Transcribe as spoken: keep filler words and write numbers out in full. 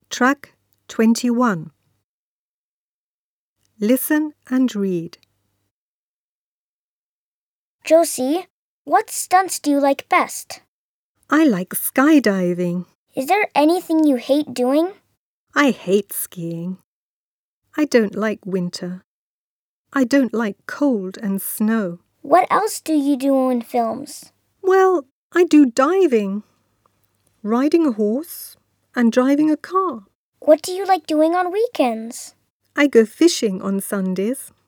Track twenty-one. Listen and read. Josie, what stunts do you like best? I like skydiving. Is there anything you hate doing? I hate skiing. I don't like winter. I don't like cold and snow. What else do you do in films? Well, I do diving, riding a horse, and driving a car. What do you like doing on weekends? I go fishing on Sundays.